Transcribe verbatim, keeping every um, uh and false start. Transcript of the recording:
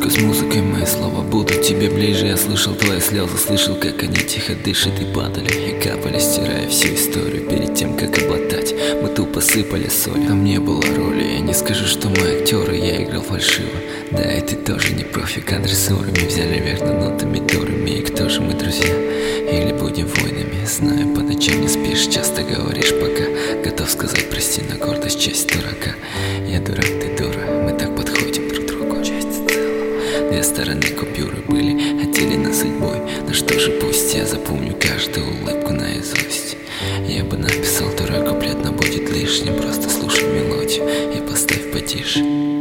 Только с музыкой мои слова будут тебе ближе. Я слышал твои слезы, слышал, как они тихо дышат и падали, и капали, стирая всю историю перед тем, как облатать. Мы тупо сыпали соль, там не было роли. Я не скажу, что мы актеры, я играл фальшиво. Да, и ты тоже не профи, кадры ссорами взяли верх над нотами дурами. И кто же мы, друзья? Или будем воинами? Знаю, по ночам не спишь, часто говоришь пока. Готов сказать прости, на гордость часть дурака. Я дурак, ты дура, мы так подходим друг к другу. Часть целого. Две стороны купюры были, хотели нас судьбой. Но что же, пусть я запомню каждую улыбку наизусть. Я бы написал второй куплет, но будет лишним. Просто слушай мелодию и поставь потише.